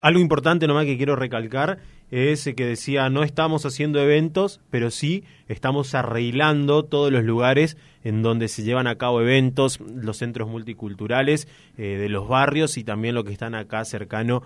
Algo importante nomás que quiero recalcar es que decía, no estamos haciendo eventos, pero sí estamos arreglando todos los lugares en donde se llevan a cabo eventos, los centros multiculturales de los barrios y también lo que están acá cercano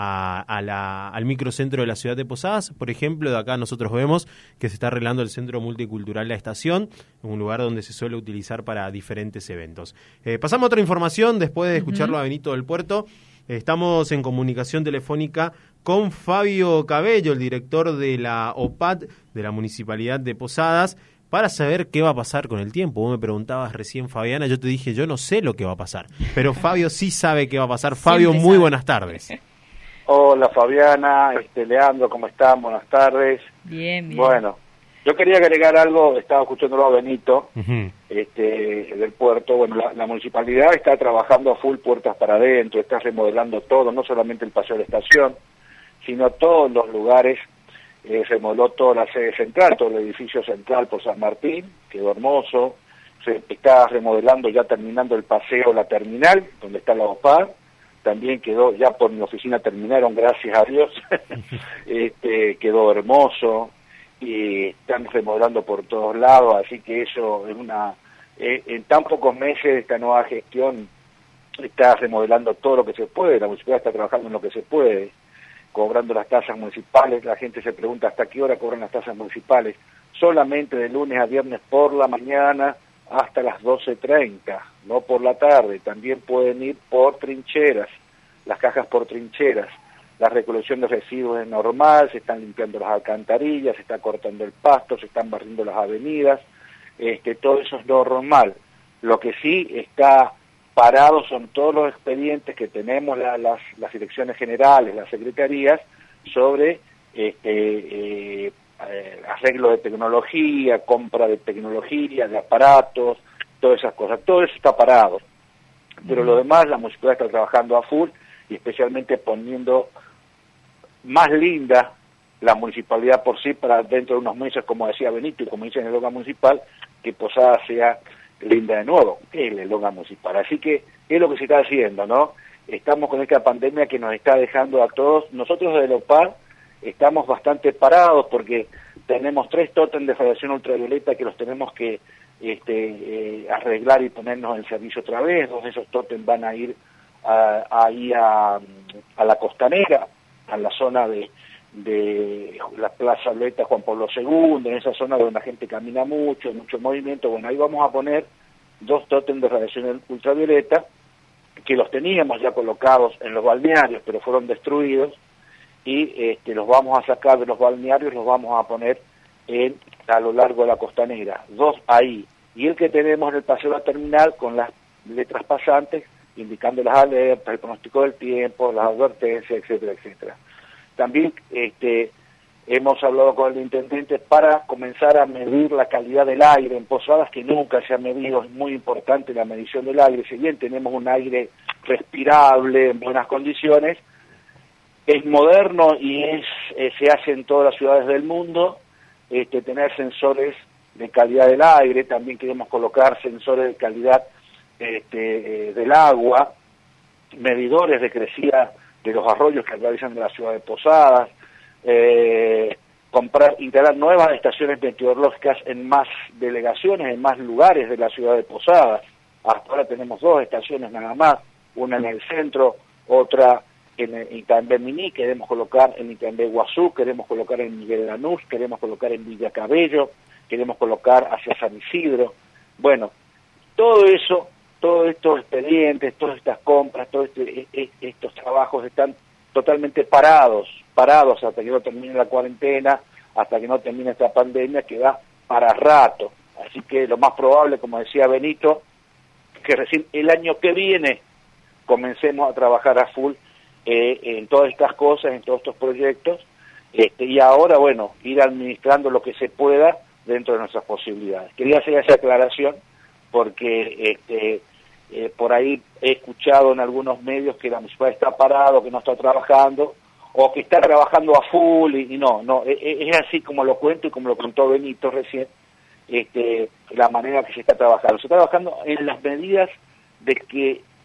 al microcentro de la ciudad de Posadas. Por ejemplo, de acá nosotros vemos que se está arreglando el Centro Multicultural La Estación, un lugar donde se suele utilizar para diferentes eventos. Pasamos a otra información después de escucharlo a Benito del Puerto. Estamos en comunicación telefónica con Fabio Cabello, el director de la OPAD de la Municipalidad de Posadas, para saber qué va a pasar con el tiempo. Vos me preguntabas recién, Fabiana, yo te dije, yo no sé lo que va a pasar, pero Fabio sí sabe qué va a pasar. Fabio, Siempre muy sabe. buenas tardes. Hola Fabiana, Leandro, ¿cómo están? Buenas tardes. Bien, bien. Bueno, yo quería agregar algo, estaba escuchándolo a Benito, Uh-huh. del puerto. Bueno, la municipalidad está trabajando a full puertas para adentro, está remodelando todo, no solamente el paseo de la estación, sino todos los lugares. Remodeló toda la sede central, todo el edificio central por San Martín, quedó hermoso. Se está remodelando, ya terminando el paseo, la terminal, donde está la OPAD. También quedó, ya por mi oficina terminaron, gracias a Dios. Quedó hermoso y están remodelando por todos lados, así que eso es en tan pocos meses esta nueva gestión está remodelando todo lo que se puede. La municipalidad está trabajando en lo que se puede, cobrando las tasas municipales. La gente se pregunta hasta qué hora cobran las tasas municipales. Solamente de lunes a viernes por la mañana hasta las 12:30, no por la tarde. También pueden ir por trincheras, las cajas por trincheras. La recolección de residuos es normal, se están limpiando las alcantarillas, se está cortando el pasto, se están barriendo las avenidas, todo eso es normal. Lo que sí está parado son todos los expedientes que tenemos las direcciones generales, las secretarías, sobre arreglo de tecnología, compra de tecnología, de aparatos, todas esas cosas. Todo eso está parado. Pero lo demás, la municipalidad está trabajando a full y especialmente poniendo más linda la municipalidad por sí para dentro de unos meses, como decía Benito y como dice en el eslogan municipal, que Posadas sea linda de nuevo, que es el eslogan municipal. Así que es lo que se está haciendo, ¿no? Estamos con esta pandemia que nos está dejando a todos. Nosotros de OPAD estamos bastante parados porque tenemos 3 tótems de radiación ultravioleta que los tenemos que arreglar y ponernos en servicio otra vez. 2 de esos tótems van a ir ahí a la Costanera, a la zona de la Plaza Violeta Juan Pablo II, en esa zona donde la gente camina mucho movimiento. Bueno, ahí vamos a poner 2 tótems de radiación ultravioleta que los teníamos ya colocados en los balnearios, pero fueron destruidos, y los vamos a sacar de los balnearios, los vamos a poner a lo largo de la Costanera, 2 ahí, y el que tenemos en el paseo de la terminal con las letras pasantes indicando las alertas, el pronóstico del tiempo, las advertencias, etcétera, etcétera. También hemos hablado con el intendente para comenzar a medir la calidad del aire en Posadas, que nunca se ha medido. Es muy importante la medición del aire. Si bien tenemos un aire respirable, en buenas condiciones, es moderno y se hace en todas las ciudades del mundo, tener sensores de calidad del aire. También queremos colocar sensores de calidad del agua, medidores de crecida de los arroyos que atraviesan de la ciudad de Posadas, instalar nuevas estaciones meteorológicas en más delegaciones, en más lugares de la ciudad de Posadas. Hasta ahora tenemos 2 estaciones nada más, una en el centro, otra en Itambé Miní, queremos colocar en Itambé Guazú, queremos colocar en Miguel Lanús, queremos colocar en Villa Cabello, queremos colocar hacia San Isidro. Bueno, todo eso, todos estos expedientes, todas estas compras, todos estos trabajos están totalmente parados hasta que no termine la cuarentena, hasta que no termine esta pandemia que va para rato. Así que lo más probable, como decía Benito, que recién el año que viene comencemos a trabajar a full en todas estas cosas, en todos estos proyectos, y ahora, bueno, ir administrando lo que se pueda dentro de nuestras posibilidades. Quería hacer esa aclaración porque por ahí he escuchado en algunos medios que la municipalidad está parado, que no está trabajando, o que está trabajando a full, y no, es así como lo cuento y como lo contó Benito recién, la manera que se está trabajando. Se está trabajando en las medidas de que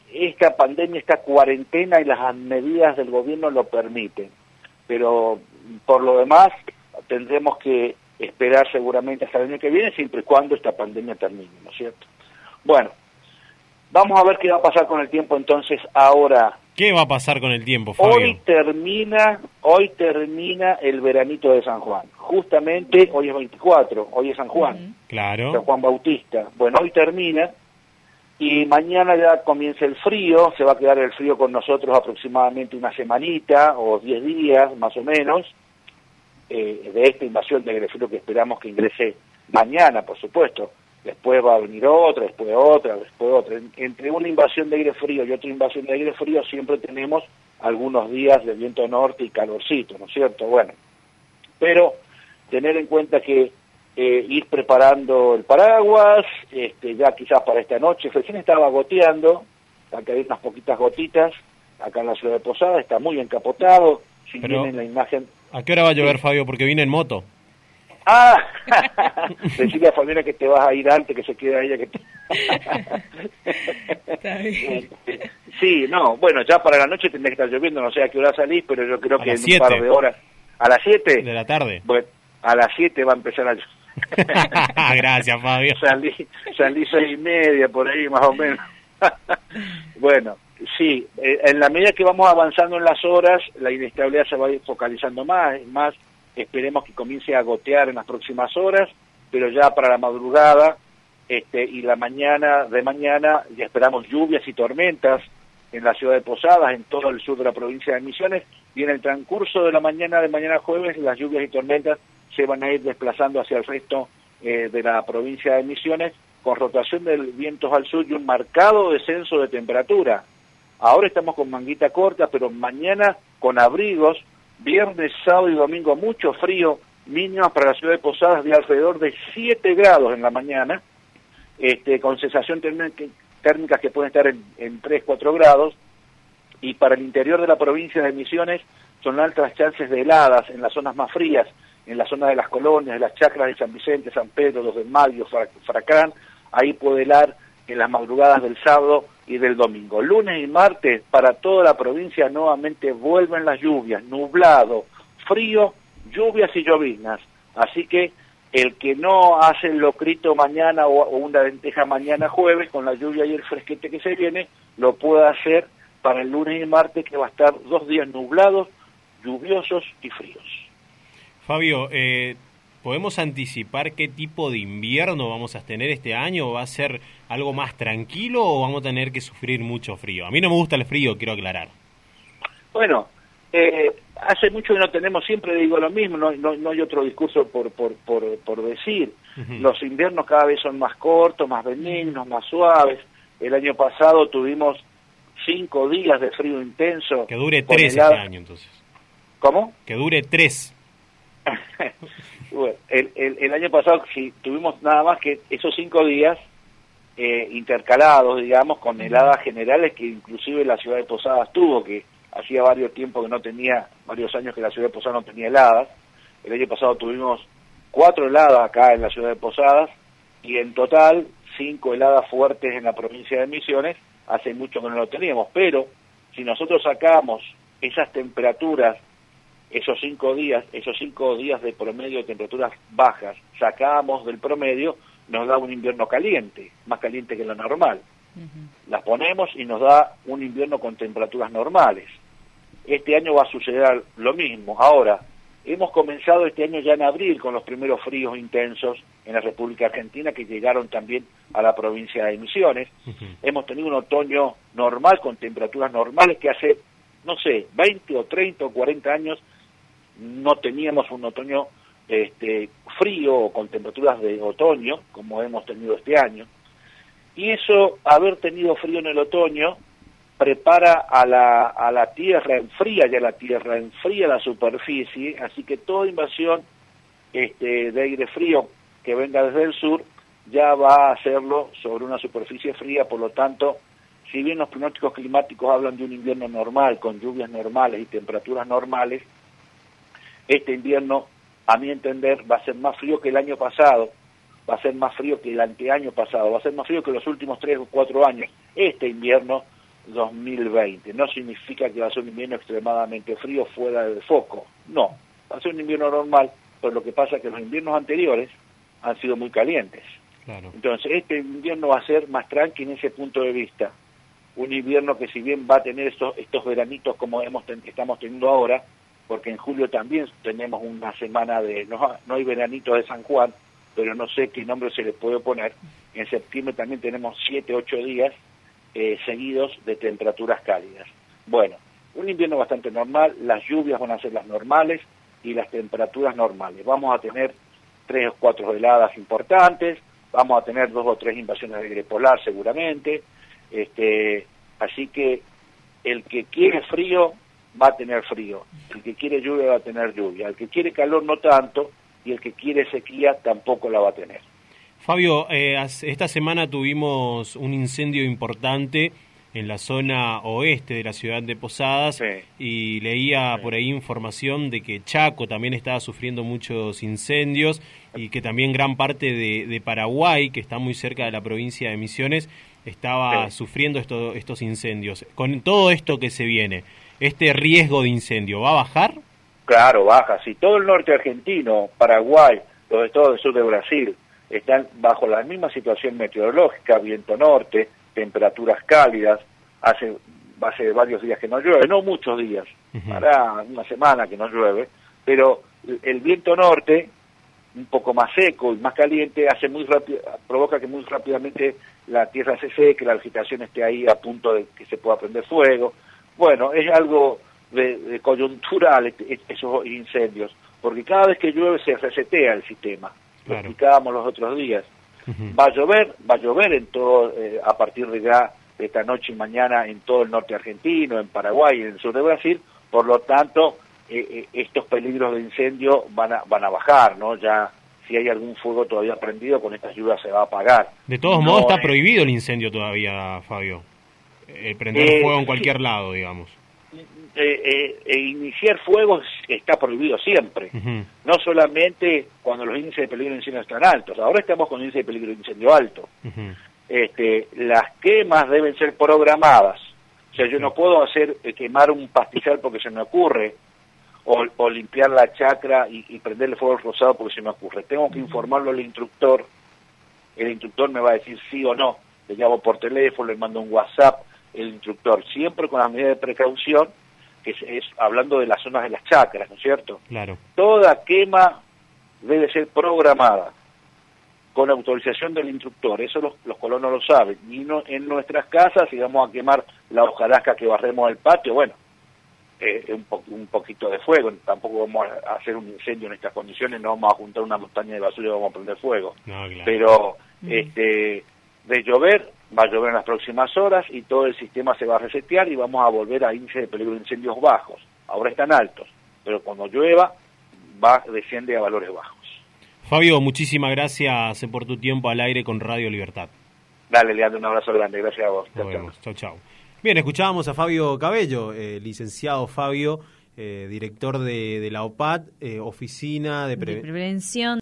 esta pandemia, esta cuarentena y las medidas del gobierno lo permiten. Pero por lo demás tendremos que esperar seguramente hasta el año que viene, siempre y cuando esta pandemia termine, ¿no es cierto? Bueno, vamos a ver qué va a pasar con el tiempo entonces ahora. ¿Qué va a pasar con el tiempo, Fabio? Hoy termina el veranito de San Juan. Justamente hoy es 24, hoy es San Juan. Claro. San Juan Bautista. Bueno, hoy termina y mañana ya comienza el frío, se va a quedar el frío con nosotros aproximadamente una semanita o 10 días más o menos, de esta invasión de aire frío que esperamos que ingrese mañana, por supuesto. Después va a venir otra, después otra. Entre una invasión de aire frío y otra invasión de aire frío siempre tenemos algunos días de viento norte y calorcito, ¿no es cierto? Bueno, pero tener en cuenta que ir preparando el paraguas, ya quizás para esta noche, recién estaba goteando, acá hay unas poquitas gotitas, acá en la ciudad de Posadas, está muy encapotado, si tienen la imagen... ¿A qué hora va a llover, Fabio? Porque vine en moto. Ah, decirle a Fabiana que te vas a ir antes, que se quede ella que te... Está bien. Sí, no, bueno, ya para la noche tendrá que estar lloviendo, no sé a qué hora salís, pero yo creo que en un par de horas. ¿A las 7? De la tarde. Bueno, a las 7 va a empezar a llover. Gracias, Fabio. Salí 6:30, por ahí más o menos. Bueno, sí, en la medida que vamos avanzando en las horas, la inestabilidad se va a ir focalizando más, esperemos que comience a gotear en las próximas horas, pero ya para la madrugada y la mañana ya esperamos lluvias y tormentas en la ciudad de Posadas, en todo el sur de la provincia de Misiones, y en el transcurso de mañana jueves, las lluvias y tormentas se van a ir desplazando hacia el resto de la provincia de Misiones, con rotación de vientos al sur y un marcado descenso de temperatura. Ahora estamos con manguita corta, pero mañana con abrigos, viernes, sábado y domingo mucho frío, mínimas para la ciudad de Posadas de alrededor de 7 grados en la mañana, con sensación térmicas que pueden estar en 3-4 grados, y para el interior de la provincia de Misiones son altas chances de heladas en las zonas más frías, en la zona de las colonias, de las chacras de San Vicente, San Pedro, Los del Mayo, Fracán, ahí puede helar en las madrugadas del sábado y del domingo. Lunes y martes, para toda la provincia nuevamente vuelven las lluvias, nublado, frío, lluvias y lloviznas. Así que el que no hace el locrito mañana o una lenteja mañana jueves, con la lluvia y el fresquete que se viene, lo puede hacer para el lunes y martes, que va a estar 2 días nublados, lluviosos y fríos. Fabio, ¿podemos anticipar qué tipo de invierno vamos a tener este año? ¿Va a ser algo más tranquilo o vamos a tener que sufrir mucho frío? A mí no me gusta el frío, quiero aclarar. Bueno, hace mucho que no tenemos, siempre digo lo mismo, no hay otro discurso por decir. Uh-huh. Los inviernos cada vez son más cortos, más benignos, más suaves. El año pasado tuvimos 5 días de frío intenso. Que dure 3 este año, entonces. ¿Cómo? Que dure 3. Bueno, el año pasado sí, tuvimos nada más que esos 5 días intercalados, digamos, con heladas generales que inclusive la ciudad de Posadas tuvo, que hacía varios años que la ciudad de Posadas no tenía heladas. El año pasado tuvimos 4 heladas acá en la ciudad de Posadas y en total 5 heladas fuertes en la provincia de Misiones. Hace mucho que no lo teníamos, pero si nosotros sacamos esas temperaturas, esos 5 días de promedio de temperaturas bajas, sacamos del promedio, nos da un invierno caliente, más caliente que lo normal. Uh-huh. Las ponemos y nos da un invierno con temperaturas normales. Este año va a suceder lo mismo. Ahora, hemos comenzado este año ya en abril con los primeros fríos intensos en la República Argentina, que llegaron también a la provincia de Misiones. Uh-huh. Hemos tenido un otoño normal con temperaturas normales que hace, 20 o 30 o 40 años no teníamos un otoño frío o con temperaturas de otoño como hemos tenido este año. Y eso, haber tenido frío en el otoño, prepara a la tierra, enfría la superficie, así que toda invasión de aire frío que venga desde el sur ya va a hacerlo sobre una superficie fría. Por lo tanto, si bien los pronósticos climáticos hablan de un invierno normal, con lluvias normales y temperaturas normales, este invierno, a mi entender, va a ser más frío que el año pasado, va a ser más frío que el anteaño pasado, va a ser más frío que los últimos 3 o 4 años. Este invierno 2020. No significa que va a ser un invierno extremadamente frío fuera del foco. No, va a ser un invierno normal, pero lo que pasa es que los inviernos anteriores han sido muy calientes. Claro. Entonces, este invierno va a ser más tranqui en ese punto de vista. Un invierno que si bien va a tener estos veranitos como estamos teniendo ahora, porque en julio también tenemos una semana no hay veranitos de San Juan, pero no sé qué nombre se le puede poner. En septiembre también tenemos 7, 8 días seguidos de temperaturas cálidas. Bueno, un invierno bastante normal, las lluvias van a ser las normales y las temperaturas normales. Vamos a tener 3 o 4 heladas importantes, vamos a tener 2 o 3 invasiones de aire polar seguramente, así que el que quiere frío va a tener frío, el que quiere lluvia va a tener lluvia, el que quiere calor no tanto, y el que quiere sequía tampoco la va a tener. Fabio, esta semana tuvimos un incendio importante en la zona oeste de la ciudad de Posadas, Sí. Y leía por ahí información de que Chaco también estaba sufriendo muchos incendios y que también gran parte de Paraguay, que está muy cerca de la provincia de Misiones, estaba sufriendo estos incendios. Con todo esto que se viene, ¿este riesgo de incendio va a bajar? Claro, baja. Si todo el norte argentino, Paraguay, los estados del sur de Brasil están bajo la misma situación meteorológica, viento norte, temperaturas cálidas, hace varios días que no llueve, no muchos días, hará una semana que no llueve, pero el viento norte, un poco más seco y más caliente, provoca que muy rápidamente la tierra se seque, la vegetación esté ahí a punto de que se pueda prender fuego. Bueno, es algo de coyuntural esos incendios, porque cada vez que llueve se resetea el sistema. Lo explicábamos los otros días. Va a llover en todo, a partir de ya de esta noche y mañana en todo el norte argentino, en Paraguay y en el sur de Brasil, por lo tanto estos peligros de incendio van a bajar, ¿no? Ya si hay algún fuego todavía prendido, con estas lluvias se va a apagar. De todos modos está prohibido el incendio todavía, Fabio. Prender fuego en cualquier lado, digamos. Iniciar fuegos está prohibido siempre, no solamente cuando los índices de peligro de incendio están altos. Ahora estamos con índice de peligro de incendio alto. Las quemas deben ser programadas. O sea, yo no puedo quemar un pastizal porque se me ocurre, o limpiar la chacra y prenderle fuego al rosado porque se me ocurre. Tengo que informarlo al instructor. El instructor me va a decir sí o no. Le llamo por teléfono, le mando un WhatsApp. El instructor, siempre con las medidas de precaución, que es hablando de las zonas de las chacras, ¿no es cierto? Claro. Toda quema debe ser programada con autorización del instructor. Eso los colonos lo saben. Y no, en nuestras casas, si vamos a quemar la hojarasca que barremos el patio, bueno, un poquito de fuego. Tampoco vamos a hacer un incendio en estas condiciones, no vamos a juntar una montaña de basura y vamos a prender fuego. No, claro. Pero de llover, va a llover en las próximas horas y todo el sistema se va a resetear y vamos a volver a índice de peligro de incendios bajos. Ahora están altos, pero cuando llueva desciende a valores bajos. Fabio, muchísimas gracias por tu tiempo al aire con Radio Libertad. Dale, Leandro, un abrazo grande. Gracias a vos. Nos vemos. Chau, chau. Bien, escuchábamos a Fabio Cabello, licenciado Fabio, director de la OPAT, Oficina de Prevención